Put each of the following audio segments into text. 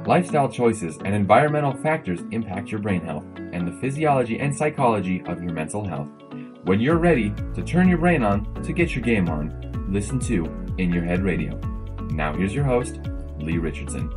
Lifestyle choices and environmental factors impact your brain health and the physiology and psychology of your mental health. When you're ready to turn your brain on to get your game on, listen to In Your Head Radio. Now here's your host, Lee Richardson.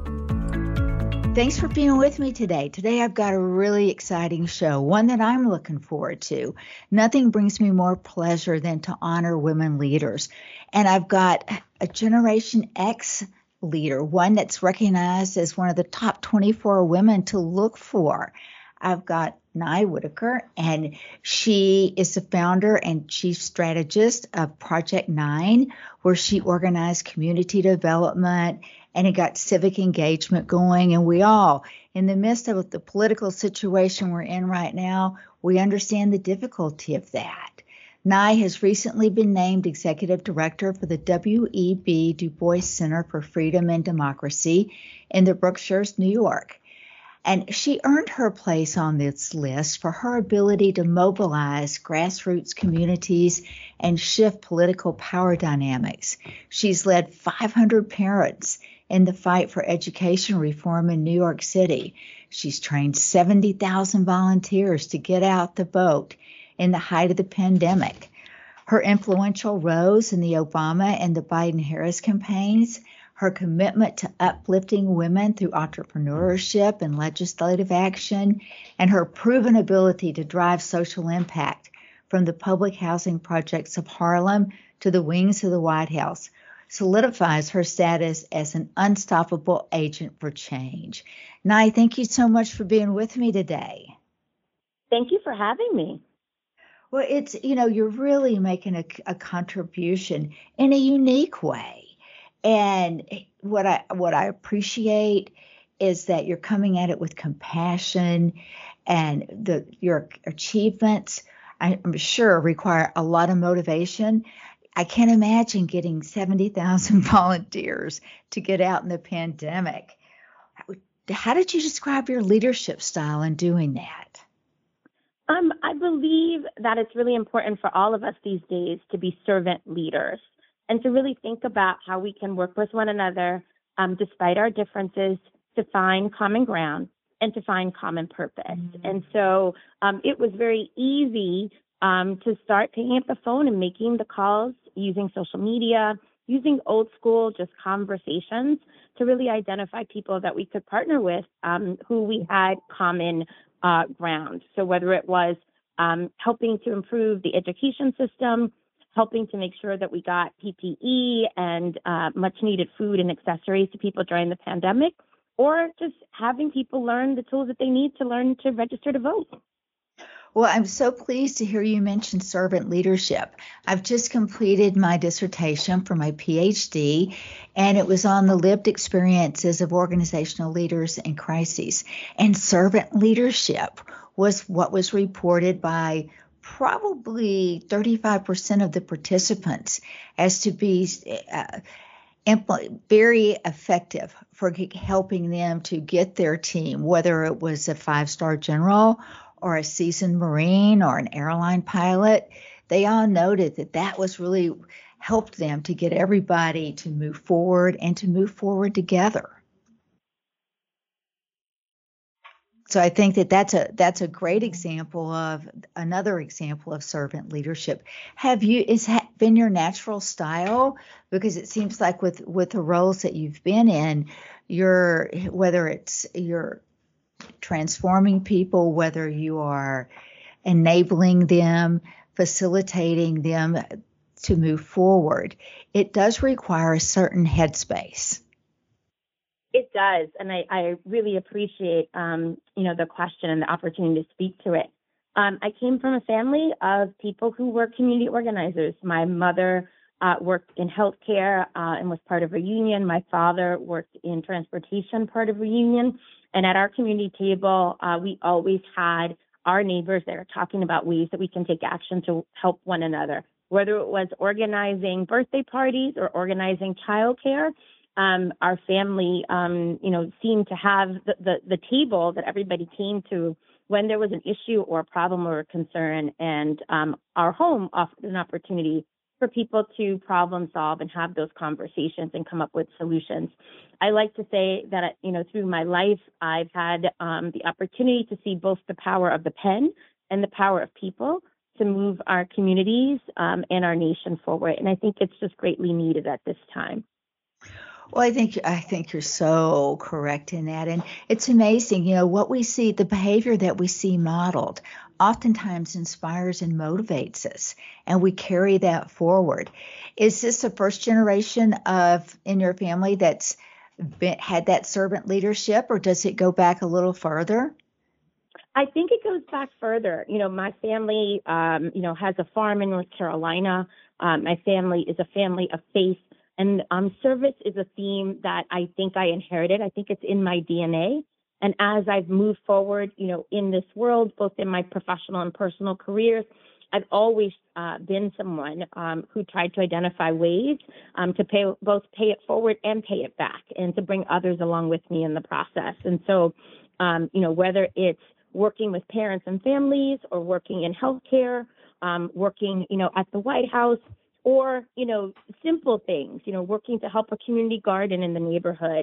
Thanks for being with me today. Today I've got a really exciting show, one that I'm looking forward to. Nothing brings me more pleasure than to honor women leaders. And I've got a Generation X leader, one that's recognized as one of the top 24 women to look for. I've got Nye Whitaker, and she is the founder and chief strategist of Project 9, where she organized community development and it got civic engagement going. And we all, in the midst of the political situation we're in right now, we understand the difficulty of that. Nye has recently been named executive director for the W.E.B. Du Bois Center for Freedom and Democracy in the Berkshires, New York. And she earned her place on this list for her ability to mobilize grassroots communities and shift political power dynamics. She's led 500 parents in the fight for education reform in New York City. She's trained 70,000 volunteers to get out the vote in the height of the pandemic. Her influential roles in the Obama and the Biden-Harris campaigns, her commitment to uplifting women through entrepreneurship and legislative action, and her proven ability to drive social impact from the public housing projects of Harlem to the wings of the White House solidifies her status as an unstoppable agent for change. Nye, thank you so much for being with me today. Thank you for having me. Well, you're really making a contribution in a unique way. And what I appreciate is that you're coming at it with compassion, and your achievements, I'm sure, require a lot of motivation. I can't imagine getting 70,000 volunteers to get out in the pandemic. How did you describe your leadership style in doing that? I believe that it's really important for all of us these days to be servant leaders and to really think about how we can work with one another despite our differences to find common ground and to find common purpose. Mm-hmm. And so it was very easy to start picking up the phone and making the calls using social media, using old school just conversations to really identify people that we could partner with who we had common ground. So whether it was helping to improve the education system, helping to make sure that we got PPE and much needed food and accessories to people during the pandemic, or just having people learn the tools that they need to learn to register to vote. Well, I'm so pleased to hear you mention servant leadership. I've just completed my dissertation for my PhD, and it was on the lived experiences of organizational leaders in crises. And servant leadership was what was reported by probably 35% of the participants as to be very effective for helping them to get their team, whether it was a 5-star general or a seasoned Marine or an airline pilot. They all noted that was really helped them to get everybody to move forward and to move forward together. So I think that's a great example of another example of servant leadership. Is that been your natural style? Because it seems like with the roles that you've been in, whether it's you're transforming people, whether you are enabling them, facilitating them to move forward, it does require a certain headspace. It does, and I really appreciate the question and the opportunity to speak to it. I came from a family of people who were community organizers. My mother worked in healthcare and was part of a union. My father worked in transportation, part of a union. And at our community table, we always had our neighbors that are talking about ways that we can take action to help one another, whether it was organizing birthday parties or organizing childcare. Our family, seemed to have the table that everybody came to when there was an issue or a problem or a concern, and our home offered an opportunity for people to problem solve and have those conversations and come up with solutions. I like to say that, through my life, I've had the opportunity to see both the power of the pen and the power of people to move our communities and our nation forward. And I think it's just greatly needed at this time. Well, I think you're so correct in that. And it's amazing, what we see, the behavior that we see modeled oftentimes inspires and motivates us, and we carry that forward. Is this the first generation in your family that's had that servant leadership, or does it go back a little further? I think it goes back further. My family, has a farm in North Carolina. My family is a family of faith. And service is a theme that I think I inherited. I think it's in my DNA. And as I've moved forward, in this world, both in my professional and personal careers, I've always been someone who tried to identify ways to pay it forward and pay it back, and to bring others along with me in the process. And so, whether it's working with parents and families, or working in healthcare, working, at the White House, or, simple things, working to help a community garden in the neighborhood,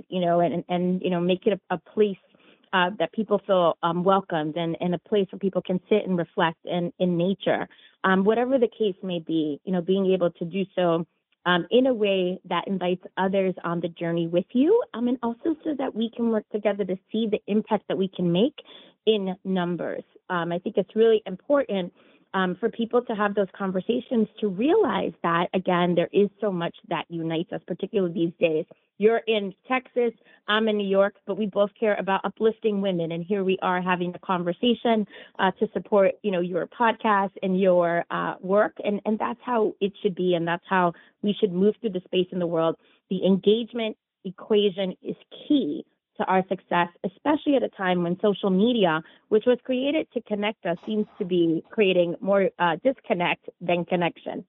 and make it a place that people feel welcomed, and a place where people can sit and reflect in nature. Whatever the case may be, being able to do so in a way that invites others on the journey with you, and also so that we can work together to see the impact that we can make in numbers. I think it's really important for people to have those conversations, to realize that, again, there is so much that unites us, particularly these days. You're in Texas, I'm in New York, but we both care about uplifting women. And here we are having a conversation to support, your podcast and your work. And that's how it should be. And that's how we should move through the space in the world. The engagement equation is key to our success, especially at a time when social media, which was created to connect us, seems to be creating more disconnect than connection.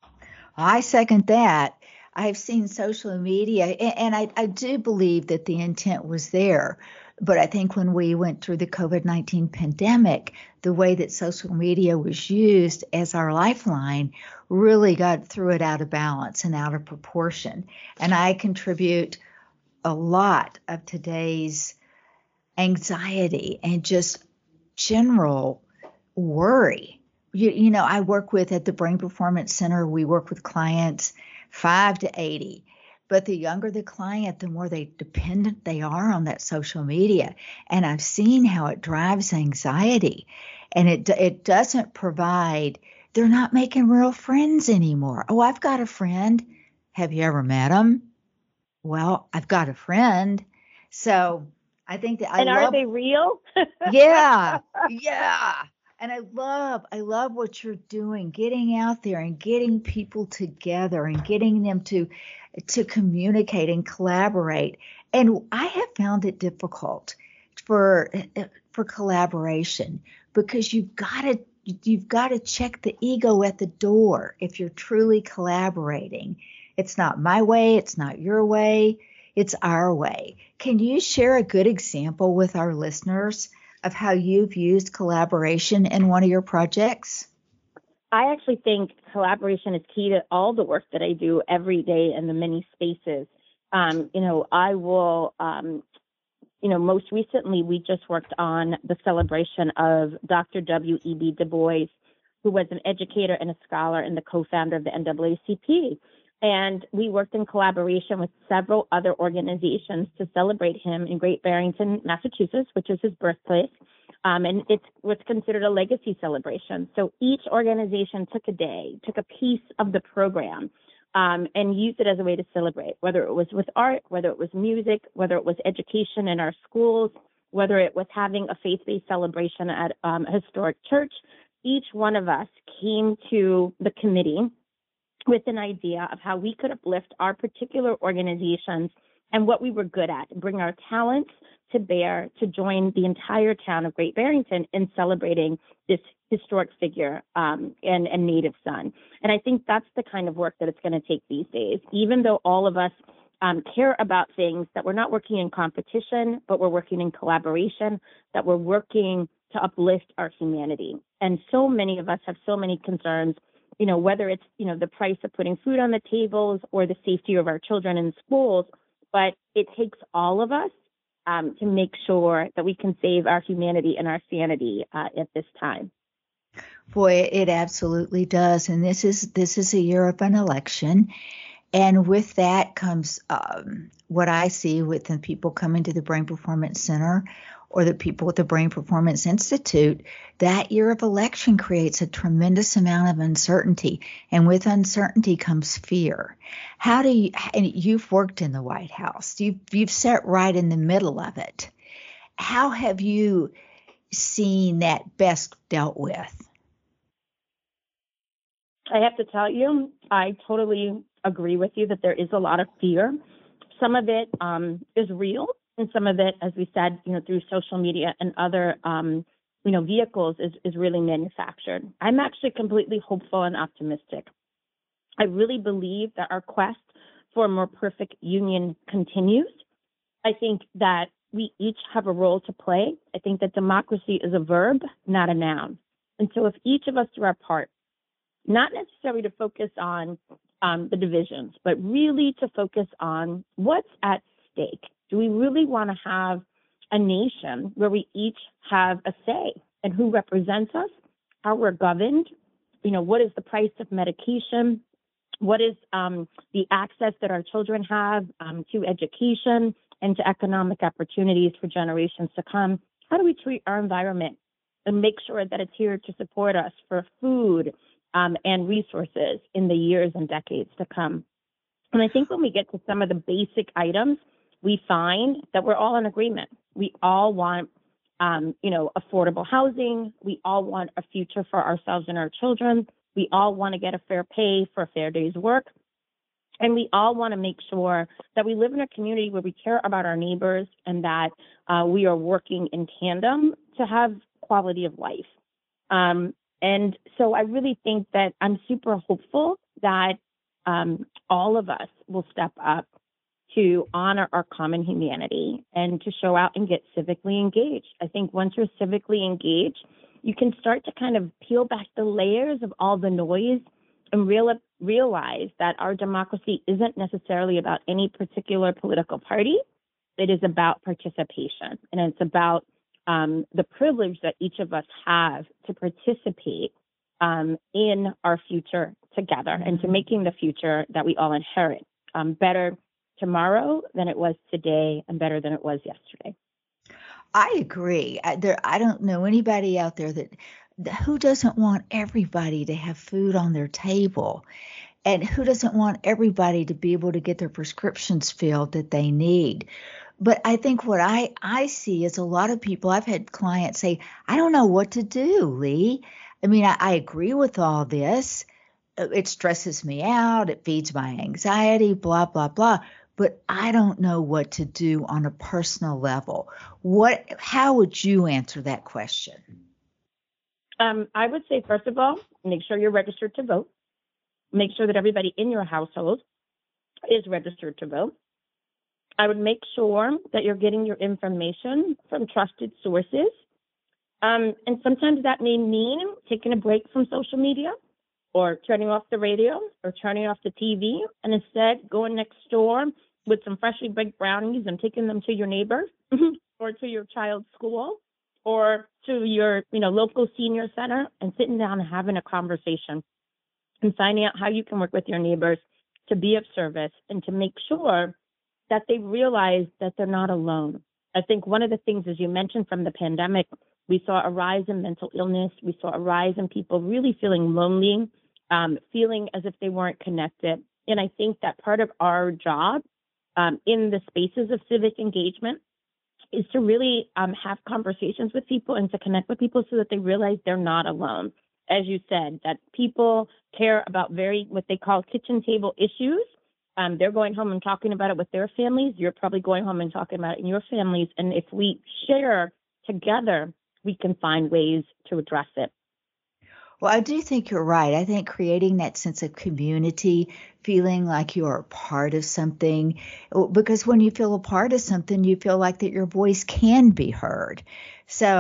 I second that. I've seen social media, and I do believe that the intent was there. But I think when we went through the COVID-19 pandemic, the way that social media was used as our lifeline really threw it out of balance and out of proportion. And I contribute a lot of today's anxiety and just general worry. I work at the Brain Performance Center, we work with clients 5 to 80. But the younger the client, the more dependent they are on that social media. And I've seen how it drives anxiety. And it doesn't provide, they're not making real friends anymore. Oh, I've got a friend. Have you ever met him? Well, I've got a friend. So I think that are they real? Yeah. And I love what you're doing, getting out there and getting people together and getting them to communicate and collaborate. And I have found it difficult for collaboration, because you've got to check the ego at the door if you're truly collaborating. It's not my way, it's not your way, it's our way. Can you share a good example with our listeners of how you've used collaboration in one of your projects? I actually think collaboration is key to all the work that I do every day in the many spaces. I will, most recently we just worked on the celebration of Dr. W.E.B. Du Bois, who was an educator and a scholar and the co-founder of the NAACP. And we worked in collaboration with several other organizations to celebrate him in Great Barrington, Massachusetts, which is his birthplace. And it's what's considered a legacy celebration. So each organization took a piece of the program and used it as a way to celebrate, whether it was with art, whether it was music, whether it was education in our schools, whether it was having a faith-based celebration at a historic church. Each one of us came to the committee with an idea of how we could uplift our particular organizations and what we were good at, and bring our talents to bear to join the entire town of Great Barrington in celebrating this historic figure and native son. And I think that's the kind of work that it's going to take these days, even though all of us care about things, that we're not working in competition, but we're working in collaboration, that we're working to uplift our humanity. And so many of us have so many concerns whether it's, the price of putting food on the tables or the safety of our children in schools, but it takes all of us to make sure that we can save our humanity and our sanity at this time. Boy, it absolutely does. And this is a year of an election. And with that comes what I see with the people coming to the Brain Performance Center or the people at the Brain Performance Institute. That year of election creates a tremendous amount of uncertainty. And with uncertainty comes fear. How do you, and you've worked in the White House, you've sat right in the middle of it. How have you seen that best dealt with? I have to tell you, I totally agree with you that there is a lot of fear. Some of it is real, and some of it, as we said, through social media and other, vehicles is really manufactured. I'm actually completely hopeful and optimistic. I really believe that our quest for a more perfect union continues. I think that we each have a role to play. I think that democracy is a verb, not a noun. And so if each of us do our part, not necessarily to focus on the divisions, but really to focus on what's at stake. Do we really want to have a nation where we each have a say in who represents us, how we're governed? What is the price of medication? What is the access that our children have to education and to economic opportunities for generations to come? How do we treat our environment and make sure that it's here to support us for food and resources in the years and decades to come? And I think when we get to some of the basic items, we find that we're all in agreement. We all want, affordable housing. We all want a future for ourselves and our children. We all want to get a fair pay for a fair day's work. And we all want to make sure that we live in a community where we care about our neighbors and that we are working in tandem to have quality of life. And so I really think that I'm super hopeful that all of us will step up to honor our common humanity and to show out and get civically engaged. I think once you're civically engaged, you can start to kind of peel back the layers of all the noise and realize that our democracy isn't necessarily about any particular political party. It is about participation, and it's about the privilege that each of us have to participate in our future together and to making the future that we all inherit better tomorrow than it was today and better than it was yesterday. I agree. I don't know anybody out there who doesn't want everybody to have food on their table, and who doesn't want everybody to be able to get their prescriptions filled that they need. But I think what I see is a lot of people, I've had clients say, I don't know what to do, Lee. I mean, I agree with all this. It stresses me out. It feeds my anxiety, blah, blah, blah. But I don't know what to do on a personal level. How would you answer that question? I would say, first of all, make sure you're registered to vote. Make sure that everybody in your household is registered to vote. I would make sure that you're getting your information from trusted sources. And sometimes that may mean taking a break from social media or turning off the radio or turning off the TV and instead going next door with some freshly baked brownies and taking them to your neighbor or to your child's school or to your local senior center and sitting down and having a conversation and finding out how you can work with your neighbors to be of service and to make sure that they realize that they're not alone. I think one of the things, as you mentioned, from the pandemic, we saw a rise in mental illness. We saw a rise in people really feeling lonely, feeling as if they weren't connected. And I think that part of our job in the spaces of civic engagement is to really have conversations with people and to connect with people so that they realize they're not alone. As you said, that people care about what they call kitchen table issues. They're going home and talking about it with their families. You're probably going home and talking about it in your families. And if we share together, we can find ways to address it. Well, I do think you're right. I think creating that sense of community, feeling like you're a part of something, because when you feel a part of something, you feel like that your voice can be heard. So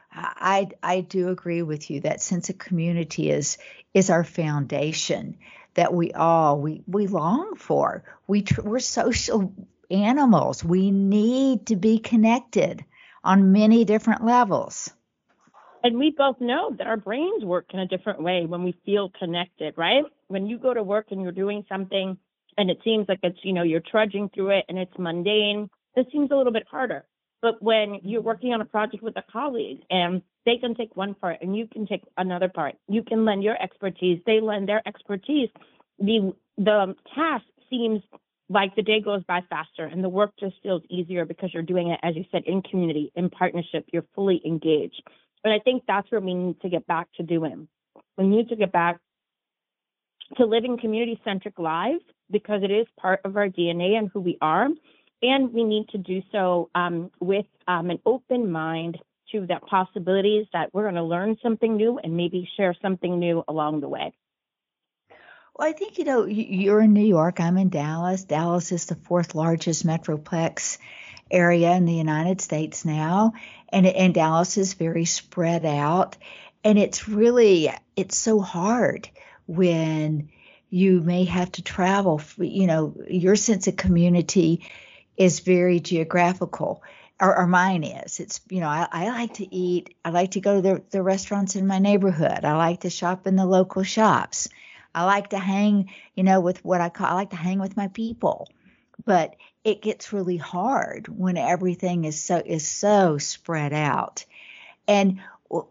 I do agree with you. That sense of community is our foundation that we long for. We're social animals. We need to be connected on many different levels. And we both know that our brains work in a different way when we feel connected, right? When you go to work and you're doing something and it seems like it's, you're trudging through it and it's mundane, it seems a little bit harder. But when you're working on a project with a colleague and they can take one part and you can take another part, you can lend your expertise, they lend their expertise, the task seems like the day goes by faster and the work just feels easier because you're doing it, as you said, in community, in partnership, you're fully engaged. And I think that's where we need to get back to doing. We need to get back to living community-centric lives because it is part of our DNA and who we are. And we need to do so with an open mind to the possibilities that we're going to learn something new and maybe share something new along the way. Well, I think, you're in New York. I'm in Dallas. Dallas is the fourth largest metroplex area in the United States now. And Dallas is very spread out. And it's so hard when you may have to travel. Your sense of community is very geographical, or mine is. It's, I like to eat. I like to go to the restaurants in my neighborhood. I like to shop in the local shops. I like to hang, with I like to hang with my people. But it gets really hard when everything is so spread out. And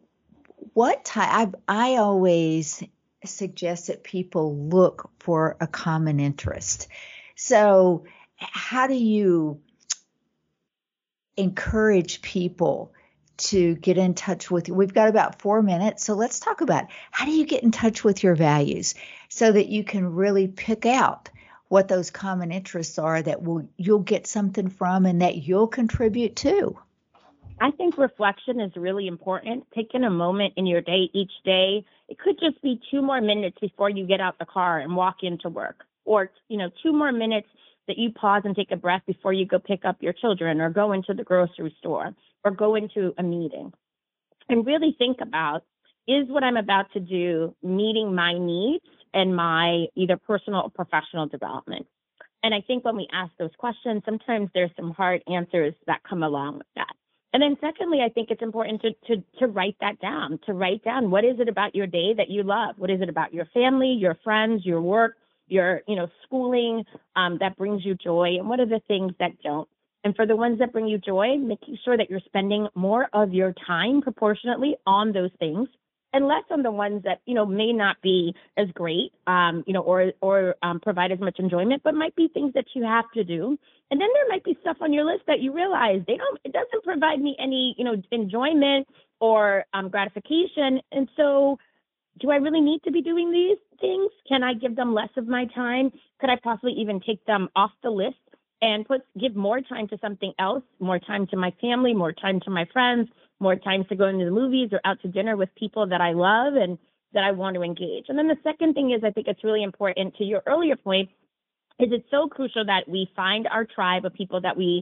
I always suggest that people look for a common interest. So how do you encourage people to get in touch with you? We've got about 4 minutes, so let's talk about how do you get in touch with your values so that you can really pick out what those common interests are that you'll get something from and that you'll contribute to. I think reflection is really important. Taking a moment in your day each day. It could just be 2 more minutes before you get out the car and walk into work, or 2 more minutes that you pause and take a breath before you go pick up your children or go into the grocery store or go into a meeting. And really think about, is what I'm about to do meeting my needs and my either personal or professional development? And I think when we ask those questions, sometimes there's some hard answers that come along with that. And then secondly, I think it's important to write that down, to write down what is it about your day that you love? What is it about your family, your friends, your work, your schooling that brings you joy? And what are the things that don't? And for the ones that bring you joy, making sure that you're spending more of your time proportionately on those things and less on the ones that, may not be as great, or provide as much enjoyment, but might be things that you have to do. And then there might be stuff on your list that you realize it doesn't provide me any, enjoyment or give And so do I really need to be doing these things? Can I give them less of my time? Could I possibly even take them off the list and give more time to something else, more time to my family, more time to my friends, more time to go into the movies or out to dinner with people that I love and that I want to engage? And then the second thing is, I think it's really important, to your earlier point, is it's so crucial that we find our tribe of people that we,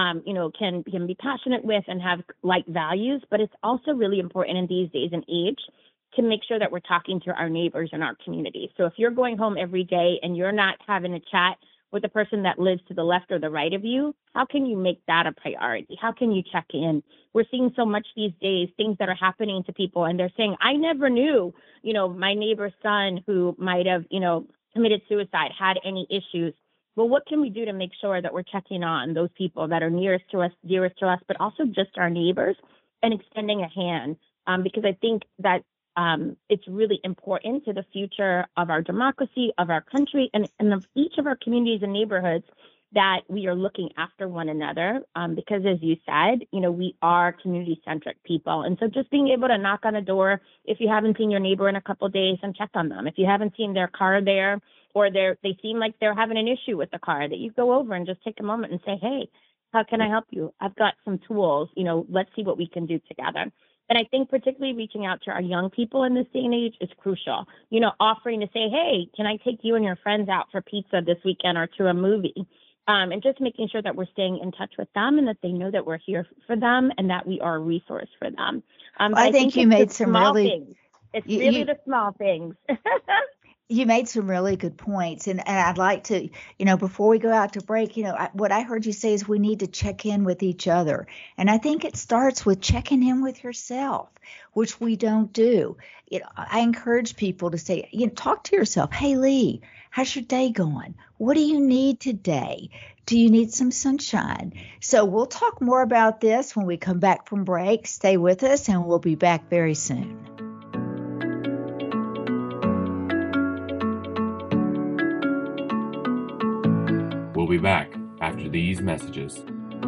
can be passionate with and have like values. But it's also really important in these days and age to make sure that we're talking to our neighbors in our community. So if you're going home every day and you're not having a chat with the person that lives to the left or the right of you, how can you make that a priority? How can you check in? We're seeing so much these days, things that are happening to people, and they're saying, I never knew, my neighbor's son who might have, committed suicide had any issues. Well, what can we do to make sure that we're checking on those people that are nearest to us, dearest to us, but also just our neighbors, and extending a hand? Because I think that it's really important to the future of our democracy, of our country, and of each of our communities and neighborhoods that we are looking after one another. Because as you said, we are community-centric people. And so just being able to knock on a door if you haven't seen your neighbor in a couple of days and check on them. If you haven't seen their car there, or they seem like they're having an issue with the car, that you go over and just take a moment and say, hey, how can I help you? I've got some tools, let's see what we can do together. And I think particularly reaching out to our young people in this day and age is crucial. Offering to say, hey, can I take you and your friends out for pizza this weekend or to a movie? And just making sure that we're staying in touch with them and that they know that we're here for them and that we are a resource for them. Well, I think you made some really things. It's really the small things. You made some really good points. And I'd like to, before we go out to break, what I heard you say is we need to check in with each other. And I think it starts with checking in with yourself, which we don't do. I encourage people to say, talk to yourself. Hey, Lee, how's your day going? What do you need today? Do you need some sunshine? So we'll talk more about this when we come back from break. Stay with us, and we'll be back very soon. We'll be back after these messages.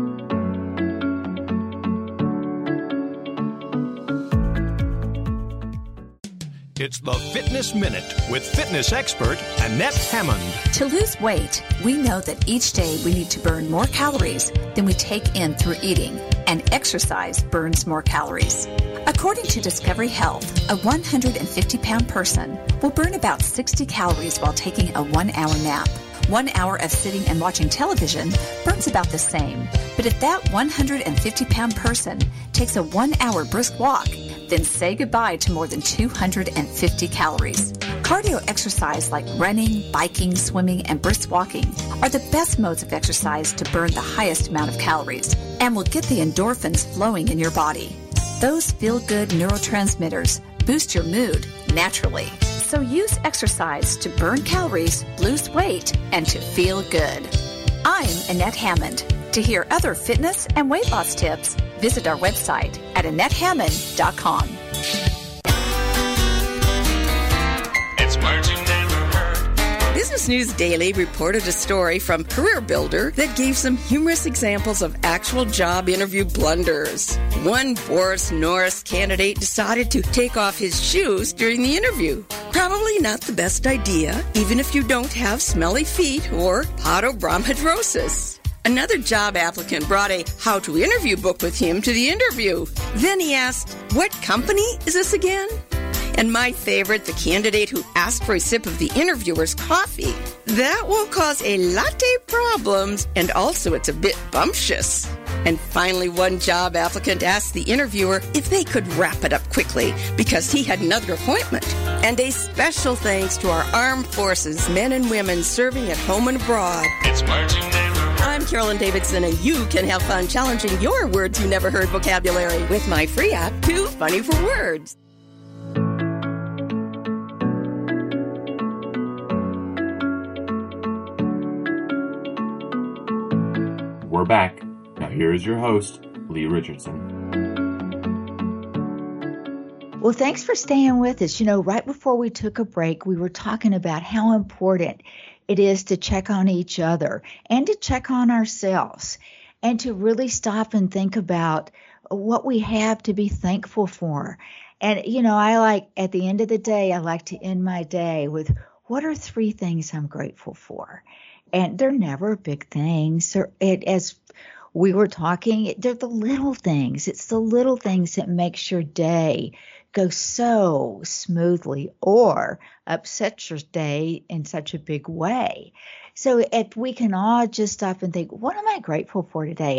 It's the Fitness Minute with fitness expert Annette Hammond. To lose weight, we know that each day we need to burn more calories than we take in through eating, and exercise burns more calories. According to Discovery Health, a 150-pound person will burn about 60 calories while taking a 1-hour nap. 1 hour of sitting and watching television burns about the same. But if that 150-pound person takes a 1-hour brisk walk, then say goodbye to more than 250 calories. Cardio exercise like running, biking, swimming, and brisk walking are the best modes of exercise to burn the highest amount of calories and will get the endorphins flowing in your body. Those feel-good neurotransmitters boost your mood naturally. So use exercise to burn calories, lose weight, and to feel good. I'm Annette Hammond. To hear other fitness and weight loss tips, visit our website at AnnetteHammond.com. It's words you never heard. Business News Daily reported a story from Career Builder that gave some humorous examples of actual job interview blunders. One Boris Norris candidate decided to take off his shoes during the interview. Probably not the best idea, even if you don't have smelly feet or podobromhidrosis. Another job applicant brought a how to interview book with him to the interview. Then he asked, "What company is this again?" And my favorite, the candidate who asked for a sip of the interviewer's coffee. That will cause a latte problems, and also it's a bit bumptious. And finally, one job applicant asked the interviewer if they could wrap it up quickly because he had another appointment. And a special thanks to our armed forces, men and women serving at home and abroad. It's words you never heard. I'm Carolyn Davidson, and you can have fun challenging your words you never heard vocabulary with my free app, Too Funny for Words. We're back. Now here is your host, Lee Richardson. Well, thanks for staying with us. Right before we took a break, we were talking about how important it is to check on each other and to check on ourselves and to really stop and think about what we have to be thankful for. And, at the end of the day, I like to end my day with what are 3 things I'm grateful for? And they're never big things. As we were talking, they're the little things. It's the little things that makes your day go so smoothly or upset your day in such a big way. So if we can all just stop and think, what am I grateful for today?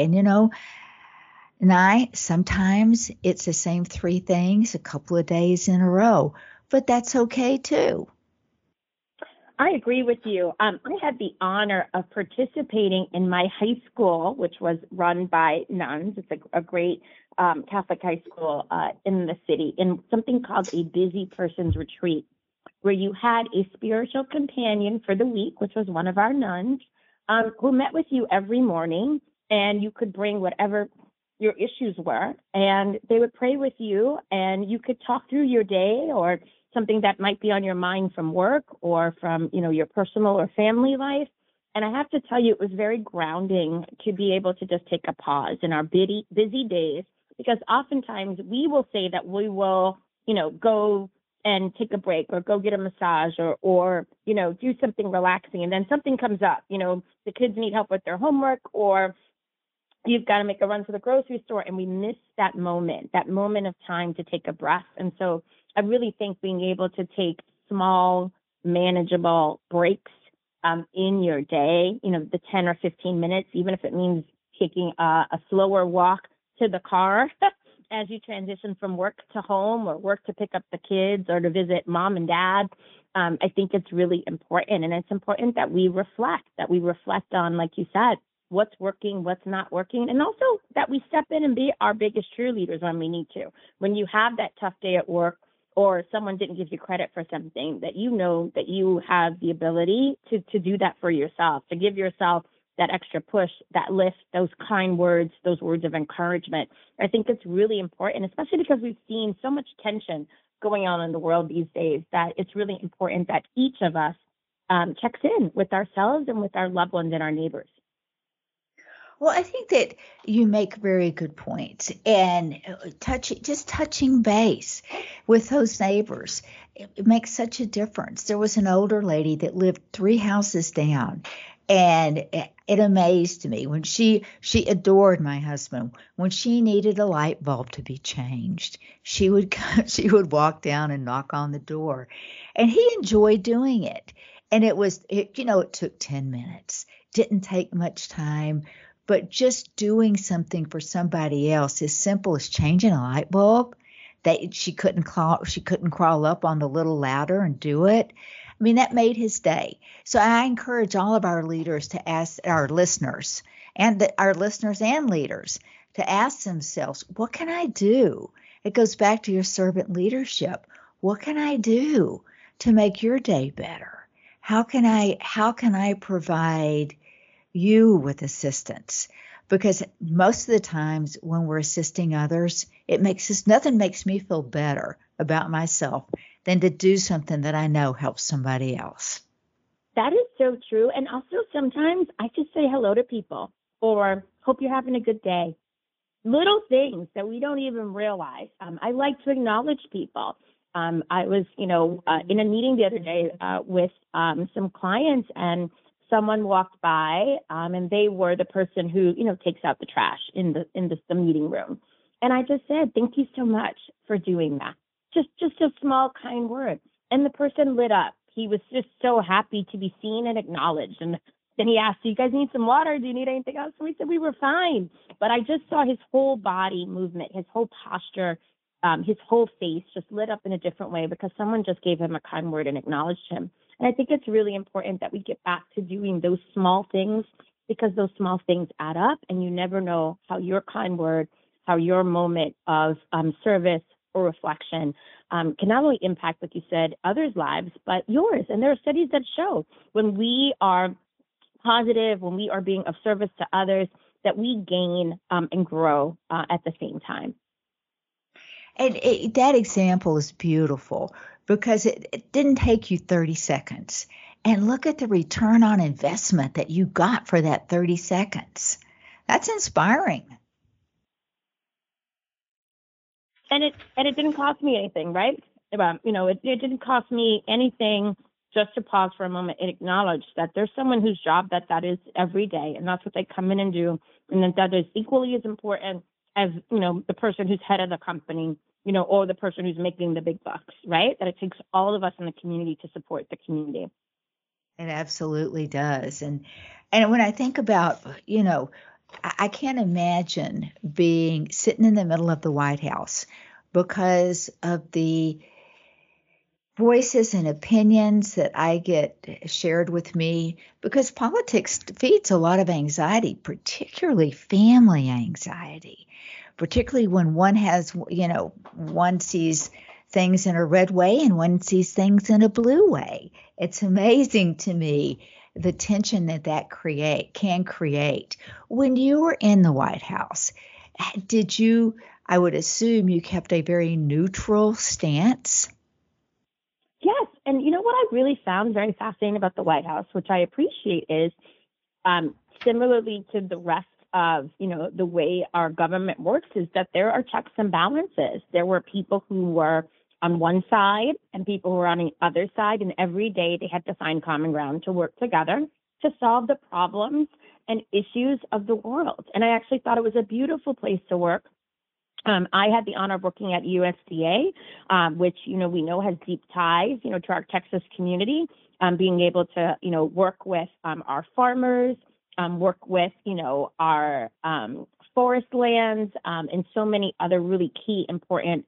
And sometimes it's the same 3 things a couple of days in a row, but that's okay too. I agree with you. I had the honor of participating in my high school, which was run by nuns. It's a great Catholic high school in the city, in something called a Busy Person's Retreat, where you had a spiritual companion for the week, which was one of our nuns, who met with you every morning, and you could bring whatever your issues were, and they would pray with you, and you could talk through your day or something that might be on your mind from work or from, your personal or family life. And I have to tell you, it was very grounding to be able to just take a pause in our busy days, because oftentimes we will say that we will, go and take a break or go get a massage or do something relaxing. And then something comes up, the kids need help with their homework, or you've got to make a run to the grocery store, and we miss that moment of time to take a breath. And so I really think being able to take small, manageable breaks in your day, the 10 or 15 minutes, even if it means taking a slower walk to the car as you transition from work to home or work to pick up the kids or to visit mom and dad. I think it's really important. And it's important that we reflect on, like you said, what's working, what's not working, and also that we step in and be our biggest cheerleaders when we need to. When you have that tough day at work or someone didn't give you credit for something, that you know that you have the ability to do that for yourself, to give yourself that extra push, that lift, those kind words, those words of encouragement. I think it's really important, especially because we've seen so much tension going on in the world these days, that it's really important that each of us checks in with ourselves and with our loved ones and our neighbors. Well, I think that you make very good points, and touching base with those neighbors, it makes such a difference. There was an older lady that lived 3 houses down, and it amazed me when she adored my husband. When she needed a light bulb to be changed, she would walk down and knock on the door, and he enjoyed doing it. And it took 10 minutes, didn't take much time. But just doing something for somebody else, as simple as changing a light bulb, that she couldn't crawl up on the little ladder and do it. I mean, that made his day. So I encourage all of our leaders to ask our listeners and our listeners and leaders to ask themselves, what can I do? It goes back to your servant leadership. What can I do to make your day better? How can I provide you with assistance? Because most of the times when we're assisting others, nothing makes me feel better about myself than to do something that I know helps somebody else. That is so true. And also sometimes I just say hello to people or hope you're having a good day. Little things that we don't even realize. I like to acknowledge people. I was, in a meeting the other day with some clients, and someone walked by, and they were the person who, takes out the trash in the meeting room. And I just said, thank you so much for doing that. Just a small, kind word. And the person lit up. He was just so happy to be seen and acknowledged. And then he asked, do you guys need some water? Do you need anything else? And we said we were fine. But I just saw his whole body movement, his whole posture, his whole face just lit up in a different way because someone just gave him a kind word and acknowledged him. And I think it's really important that we get back to doing those small things, because those small things add up, and you never know how your kind word, how your moment of service or reflection can not only impact, like you said, others' lives, but yours. And there are studies that show when we are positive, when we are being of service to others, that we gain and grow at the same time. And that example is beautiful because it didn't take you 30 seconds. And look at the return on investment that you got for that 30 seconds. That's inspiring. And it didn't cost me anything, right? It didn't cost me anything just to pause for a moment and acknowledge that there's someone whose job that is every day, and that's what they come in and do, and that is equally as important as, the person who's head of the company, or the person who's making the big bucks, right? That it takes all of us in the community to support the community. It absolutely does. And when I think about, I can't imagine sitting in the middle of the White House because of the voices and opinions that I get shared with me, because politics feeds a lot of anxiety, particularly family anxiety, particularly when one sees things in a red way and one sees things in a blue way. It's amazing to me the tension that can create. When you were in the White House, I would assume you kept a very neutral stance? Yes. And what I really found very fascinating about the White House, which I appreciate, is similarly to the rest of, the way our government works, is that there are checks and balances. There were people who were on one side and people who were on the other side, and every day they had to find common ground to work together to solve the problems and issues of the world. And I actually thought it was a beautiful place to work. I had the honor of working at USDA, which, we know has deep ties, to our Texas community, being able to, work with our farmers, work with, our forest lands, and so many other really key, important,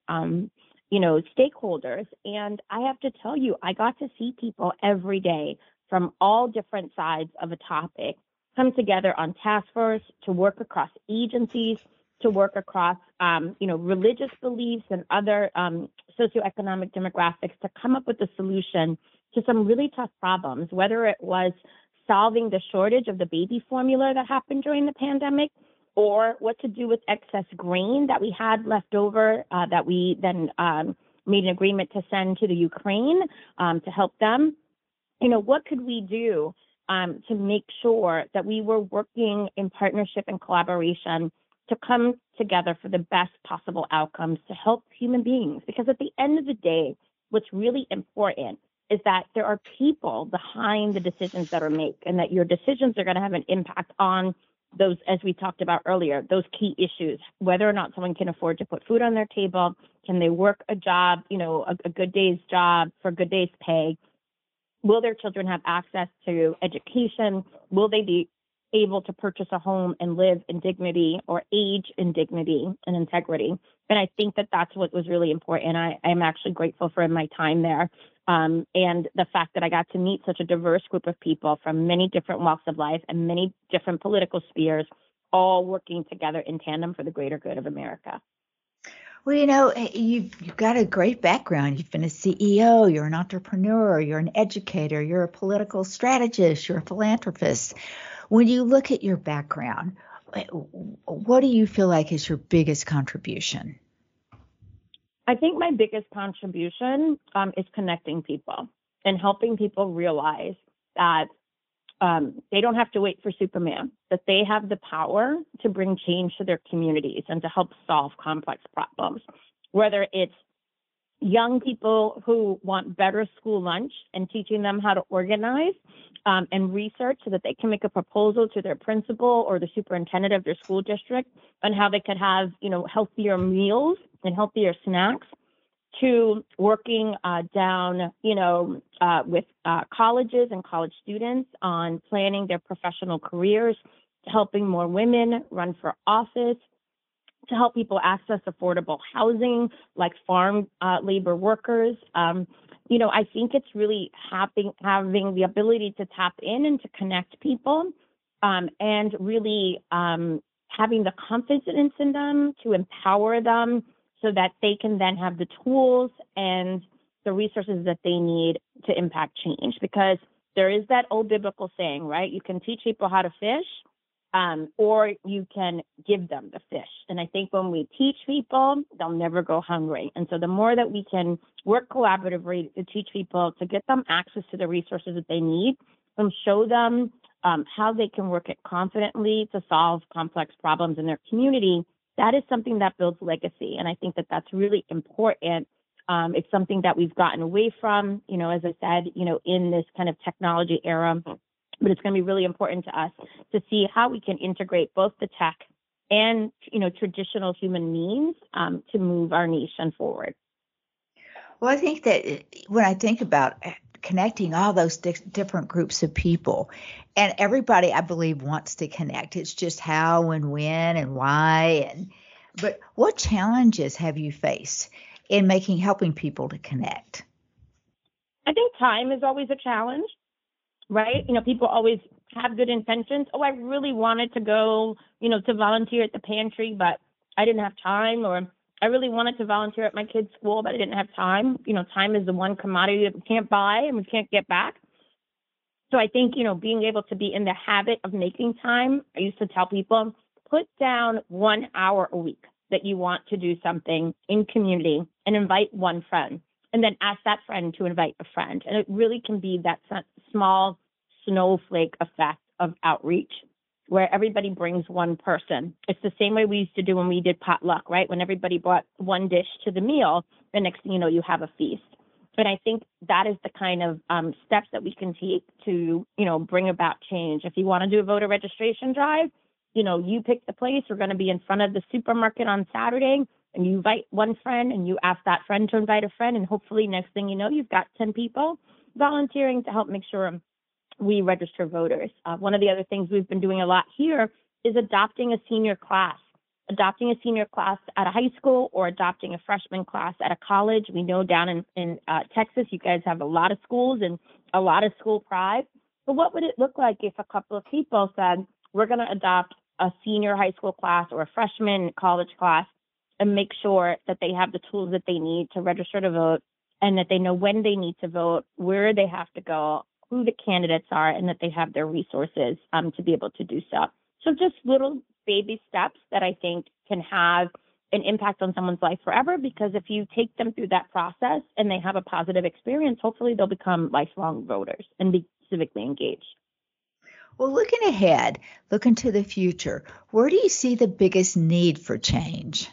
stakeholders. And I have to tell you, I got to see people every day from all different sides of a topic come together on task force to work across agencies, to work across, religious beliefs and other socioeconomic demographics to come up with a solution to some really tough problems, whether it was solving the shortage of the baby formula that happened during the pandemic, or what to do with excess grain that we had left over that we then made an agreement to send to the Ukraine to help them. What could we do to make sure that we were working in partnership and collaboration to come together for the best possible outcomes to help human beings? Because at the end of the day, what's really important is that there are people behind the decisions that are made, and that your decisions are going to have an impact on those, as we talked about earlier, those key issues, whether or not someone can afford to put food on their table, can they work a job, a good day's job for a good day's pay, will their children have access to education, will they be able to purchase a home and live in dignity or age in dignity and integrity. And I think that that's what was really important. I am actually grateful for my time there. And the fact that I got to meet such a diverse group of people from many different walks of life and many different political spheres, all working together in tandem for the greater good of America. Well, you've got a great background. You've been a CEO, you're an entrepreneur, you're an educator, you're a political strategist, you're a philanthropist. When you look at your background, what do you feel like is your biggest contribution? I think my biggest contribution is connecting people and helping people realize that they don't have to wait for Superman, that they have the power to bring change to their communities and to help solve complex problems, whether it's young people who want better school lunch and teaching them how to organize and research so that they can make a proposal to their principal or the superintendent of their school district on how they could have, healthier meals and healthier snacks, to working down, with colleges and college students on planning their professional careers, to helping more women run for office, to help people access affordable housing like farm labor workers. I think it's really having the ability to tap in and to connect people and really having the confidence in them to empower them so that they can then have the tools and the resources that they need to impact change. Because there is that old biblical saying, right? You can teach people how to fish, or you can give them the fish. And I think when we teach people, they'll never go hungry. And so the more that we can work collaboratively to teach people, to get them access to the resources that they need, and show them how they can work it confidently to solve complex problems in their community, that is something that builds legacy. And I think that that's really important. It's something that we've gotten away from, as I said, in this kind of technology era. But it's going to be really important to us to see how we can integrate both the tech and, traditional human means to move our nation forward. Well, I think that when I think about connecting all those different groups of people, and everybody, I believe, wants to connect. It's just how and when and why. But what challenges have you faced in helping people to connect? I think time is always a challenge. Right? People always have good intentions. Oh, I really wanted to go, to volunteer at the pantry, but I didn't have time. Or I really wanted to volunteer at my kid's school, but I didn't have time. Time is the one commodity that we can't buy and we can't get back. So I think, being able to be in the habit of making time, I used to tell people, put down 1 hour a week that you want to do something in community and invite one friend. And then ask that friend to invite a friend. And it really can be that small snowflake effect of outreach where everybody brings one person. It's the same way we used to do when we did potluck, right? When everybody brought one dish to the meal, the next thing you know, you have a feast. But I think that is the kind of steps that we can take to, bring about change. If you want to do a voter registration drive, you pick the place. We're going to be in front of the supermarket on Saturday. and you invite one friend and you ask that friend to invite a friend, and hopefully next thing you know, you've got 10 people volunteering to help make sure we register voters. One of the other things we've been doing a lot here is adopting a senior class at a high school or adopting a freshman class at a college. We know down in Texas, you guys have a lot of schools and a lot of school pride. But what would it look like if a couple of people said, we're going to adopt a senior high school class or a freshman college class and make sure that they have the tools that they need to register to vote, and that they know when they need to vote, where they have to go, who the candidates are, and that they have their resources to be able to do so. So just little baby steps that I think can have an impact on someone's life forever, because if you take them through that process and they have a positive experience, hopefully they'll become lifelong voters and be civically engaged. Well, looking ahead, looking to the future, where do you see the biggest need for change?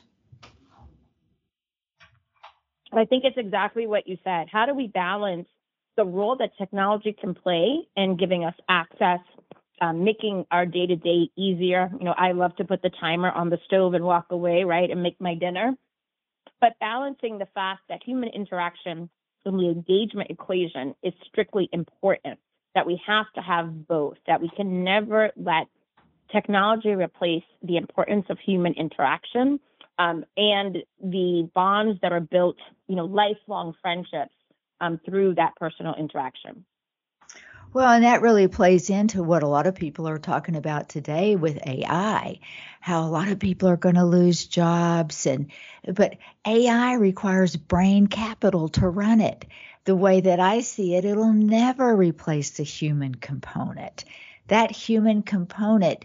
I think it's exactly what you said. How do we balance the role that technology can play in giving us access, making our day-to-day easier? I love to put the timer on the stove and walk away, right, and make my dinner. But balancing the fact that human interaction in the engagement equation is strictly important, that we have to have both, that we can never let technology replace the importance of human interaction and the bonds that are built, lifelong friendships through that personal interaction. Well, and that really plays into what a lot of people are talking about today with AI, how a lot of people are going to lose jobs, but AI requires brain capital to run it. The way that I see it, it'll never replace the human component. That human component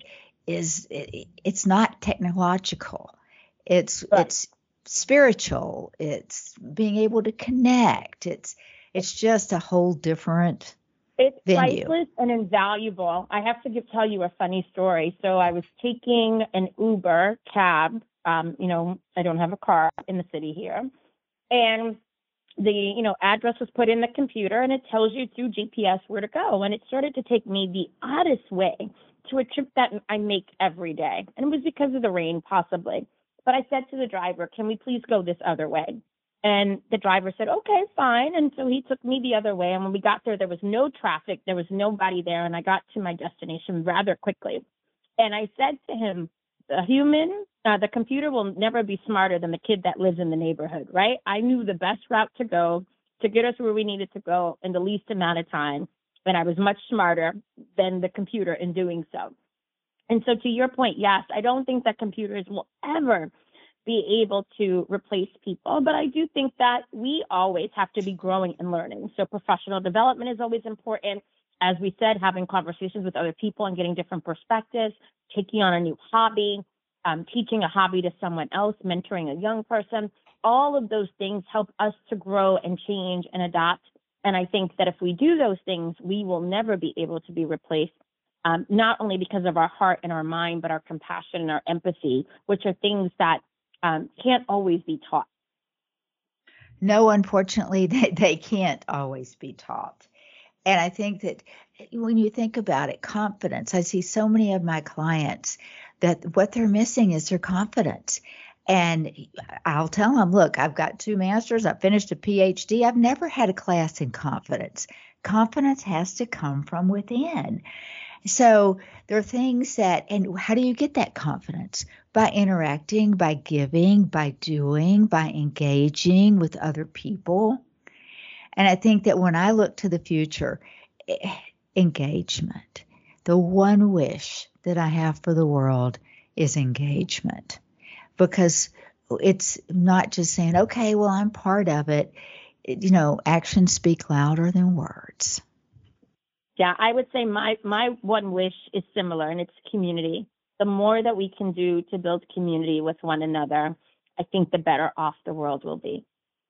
it's not technological. It's spiritual. It's being able to connect. It's just a whole different venue. Priceless and invaluable. I have to tell you a funny story. So I was taking an Uber cab. I don't have a car in the city here, and the address was put in the computer, and it tells you through GPS where to go. And it started to take me the oddest way to a trip that I make every day, and it was because of the rain, possibly. But I said to the driver, "Can we please go this other way?" And the driver said, "Okay, fine." And so he took me the other way. And when we got there, there was no traffic. There was nobody there. And I got to my destination rather quickly. And I said to him, the computer will never be smarter than the kid that lives in the neighborhood, right? I knew the best route to go to get us where we needed to go in the least amount of time. And I was much smarter than the computer in doing so. And so to your point, yes, I don't think that computers will ever be able to replace people, but I do think that we always have to be growing and learning. So professional development is always important. As we said, having conversations with other people and getting different perspectives, taking on a new hobby, teaching a hobby to someone else, mentoring a young person, all of those things help us to grow and change and adapt. And I think that if we do those things, we will never be able to be replaced, not only because of our heart and our mind, but our compassion and our empathy, which are things that can't always be taught. No, unfortunately, they can't always be taught. And I think that when you think about it, confidence, I see so many of my clients that what they're missing is their confidence. And I'll tell them, look, I've got 2 masters. I've finished a PhD. I've never had a class in confidence. Confidence has to come from within. So there are things and how do you get that confidence? By interacting, by giving, by doing, by engaging with other people. And I think that when I look to the future, engagement, the one wish that I have for the world is engagement, because it's not just saying, okay, well, I'm part of it. Actions speak louder than words. Yeah, I would say my one wish is similar, and it's community. The more that we can do to build community with one another, I think the better off the world will be.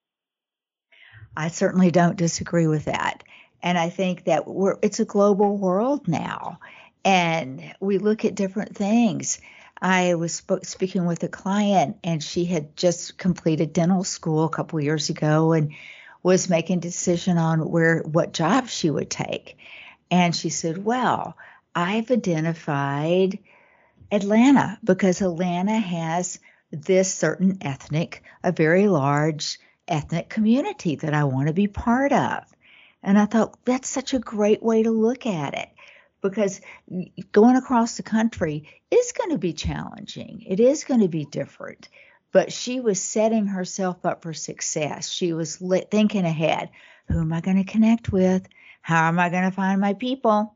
I certainly don't disagree with that. And I think that it's a global world now, and we look at different things. I was speaking with a client, and she had just completed dental school a couple of years ago and was making a decision on what job she would take. And she said, well, I've identified Atlanta because Atlanta has this certain a very large ethnic community that I want to be part of. And I thought that's such a great way to look at it, because going across the country is going to be challenging. It is going to be different. But she was setting herself up for success. She was thinking ahead. Who am I going to connect with? How am I going to find my people?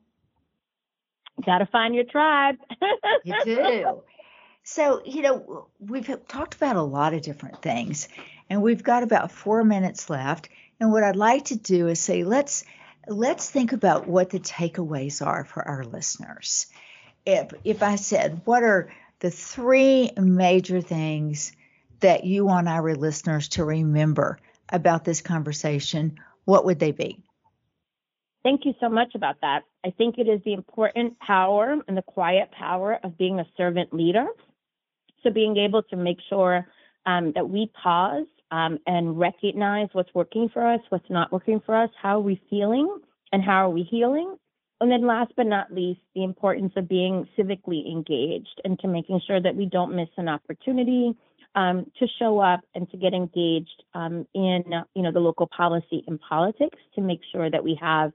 Got to find your tribe. You do. So, we've talked about a lot of different things, and we've got about 4 minutes left. And what I'd like to do is say, let's think about what the takeaways are for our listeners. If I said, what are the 3 major things that you want our listeners to remember about this conversation, what would they be? Thank you so much about that. I think it is the important power and the quiet power of being a servant leader. So being able to make sure that we pause and recognize what's working for us, what's not working for us, how are we feeling, and how are we healing. And then last but not least, the importance of being civically engaged and to making sure that we don't miss an opportunity to show up and to get engaged in the local policy and politics to make sure that we have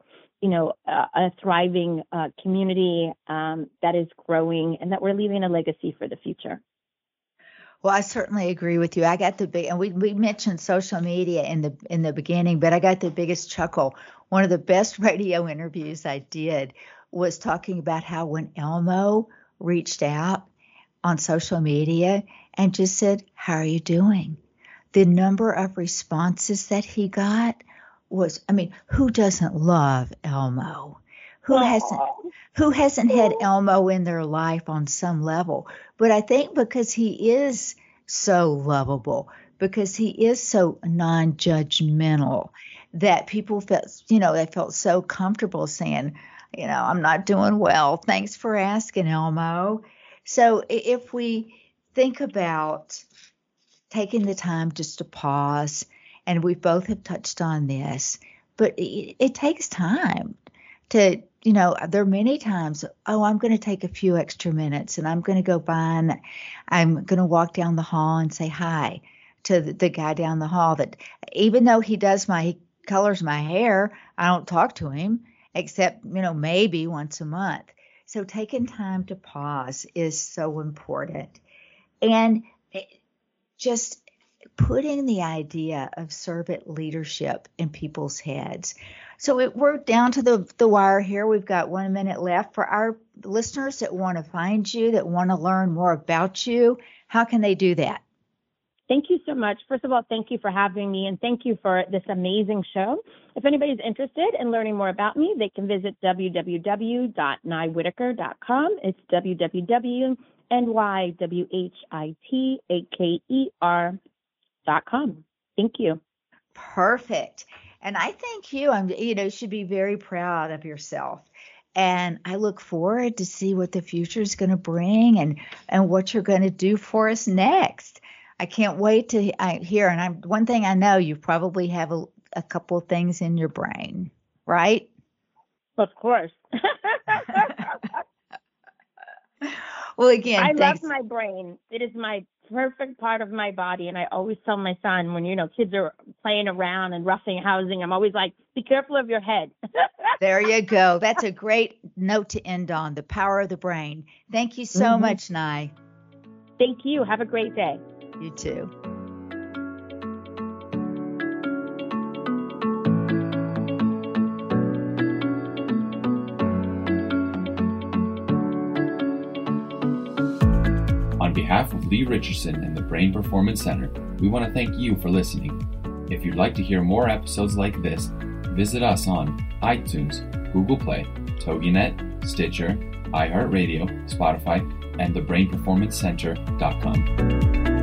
a thriving community that is growing and that we're leaving a legacy for the future. Well, I certainly agree with you. I got the big, and we mentioned social media in the beginning, but I got the biggest chuckle. One of the best radio interviews I did was talking about how when Elmo reached out on social media and just said, "How are you doing?" The number of responses that he got was, who doesn't love Elmo? Who hasn't had Elmo in their life on some level? But I think because he is so lovable, because he is so non-judgmental, that people felt, they felt so comfortable saying, I'm not doing well. Thanks for asking, Elmo. So if we think about taking the time just to pause, and we both have touched on this, but it takes time to, there are many times, I'm going to take a few extra minutes and I'm going to go by and I'm going to walk down the hall and say hi to the guy down the hall that even though he colors my hair, I don't talk to him except, maybe once a month. So taking time to pause is so important. And just putting the idea of servant leadership in people's heads. So we're down to the wire here. We've got 1 minute left. For our listeners that want to find you, that want to learn more about you, how can they do that? Thank you so much. First of all, thank you for having me, and thank you for this amazing show. If anybody's interested in learning more about me, they can visit www.nywhitaker.com. It's www.nywhitaker.com. Thank you. Perfect. And I think you should be very proud of yourself. And I look forward to see what the future is going to bring and what you're going to do for us next. I can't wait to hear. And one thing I know, you probably have a couple of things in your brain, right? Of course. Well, again, I love my brain. It is my perfect part of my body. And I always tell my son when, kids are playing around and roughing housing, I'm always like, be careful of your head. There you go. That's a great note to end on, the power of the brain. Thank you so much, Nye. Thank you. Have a great day. You too. On behalf of Lee Richardson and the Brain Performance Center, we want to thank you for listening. If you'd like to hear more episodes like this, visit us on iTunes, Google Play, TogiNet, Stitcher, iHeartRadio, Spotify, and thebrainperformancecenter.com.